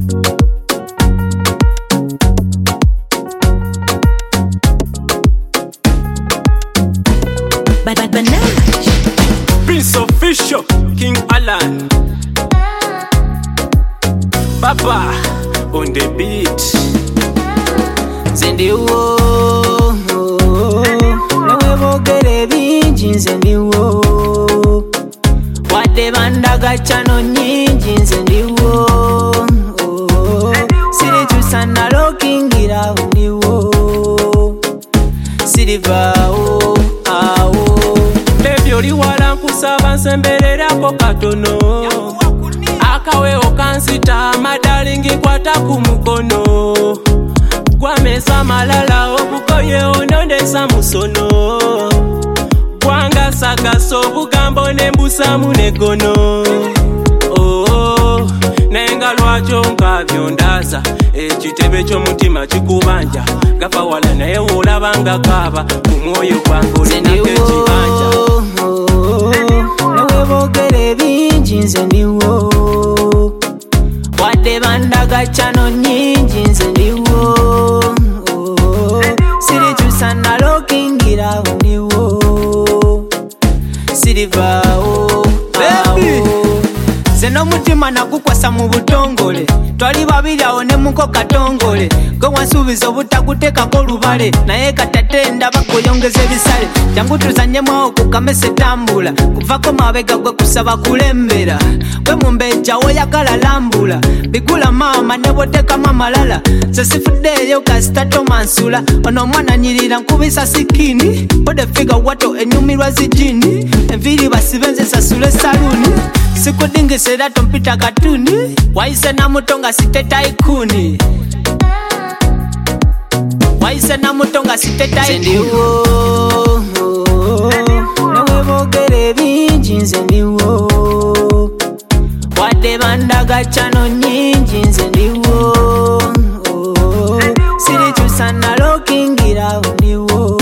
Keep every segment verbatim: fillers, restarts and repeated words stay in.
Prince Official, King Alan, Papa on the beat. Zendiwo, nawe bogere bingi nzendiwo, wadde bandaga chano nyingi nzendiwo, sirikyusa nalokingira ndiwo, sirivaawo awo. Baby oli wala nkusaba nsembererako katono, akawewo kansita madalingi nkwata ku mukono, gwamesa malala obukoye onondesa musono, gwangasagasa obugambo nembusamu negono. Oh, nenga lwakyo nkabyo ndaza ekitebe ky'omutima kikubanja, gava wala naye wolabanga kaaba ku mwoyo gwange olinako ekibanja. Nawe bogere bingi nze ndiwo, wadde bandaga chano nyingi nze ndiwo, sirikyusa nalokingira ndiwo, sirivaawo awo. Nze n'omutima nagukwasa mu butongole, twali babiri awo ne muko katongole, gwe wansuubiza obutaguteekako lubale, naye katate ndaba kuyongeza ebisale, jangu tuzanyemu awo ku kamese tambula, kuvako mabega gwe kusaba kulembera, gwe mumbeja woyagala lambula, bigula maama ne bwoteekamu amalala, nze sifuddeeyo kasita tomansula, ono omwana nyirira nkubisa sikini, bodefiga wato enyumirwa zijini, enviiri basibe nze sasule saluni, sikudingisa era tompita katuni, wayise namuto nga site taikuni, wayise namuto nga site taikuni. Nawe bogere bingi nze ndiwo, wadde bandaga chano nyingi nze ndiwo, sirikyusa nalokingira ndiwo,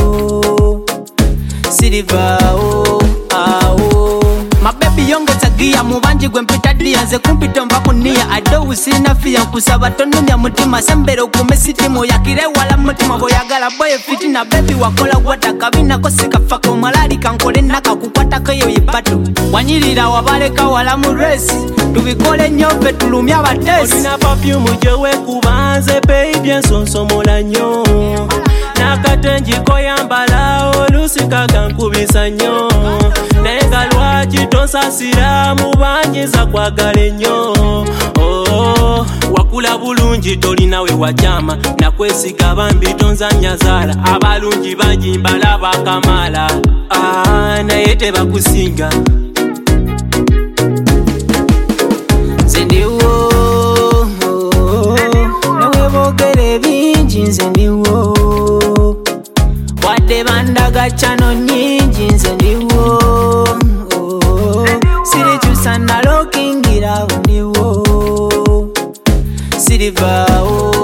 sirivaawo awo. Mabebi yongeza gia mubanji gwe mpita dia, nze kumpita nva kunia adowu sirina fiya, nkusaba tononya mutima sembere okume sitimu, yakire wala mutima boyagala boye fitina. Baby wakola wata kabinako sikafako, malali kankole naka kukwatako eyo yibatu, wanyirira wabaleka wala mu resi, tubikole nnyo ffe tulumya abatesi. Olina perfume gye weekuba nze baby ensonsomola nnyo, n'akatengi koyambala oluusi kagankubisa nnyo, naye nga lwaki tonsasira mu banyiza kwagala ennyo. Oh, wakula bulungi tolinawe wakyama, nakwesiga bambi tonzanya zaala, abalungi bangi mbalaba kamala, ah, naye tebakusinga. Nze ndiwo, nawe bogere bingi nze ndiwo, wadde bandaga chano nyingi nze ndiwo, sirikyusa nalokingira ndiwo, sirivaawo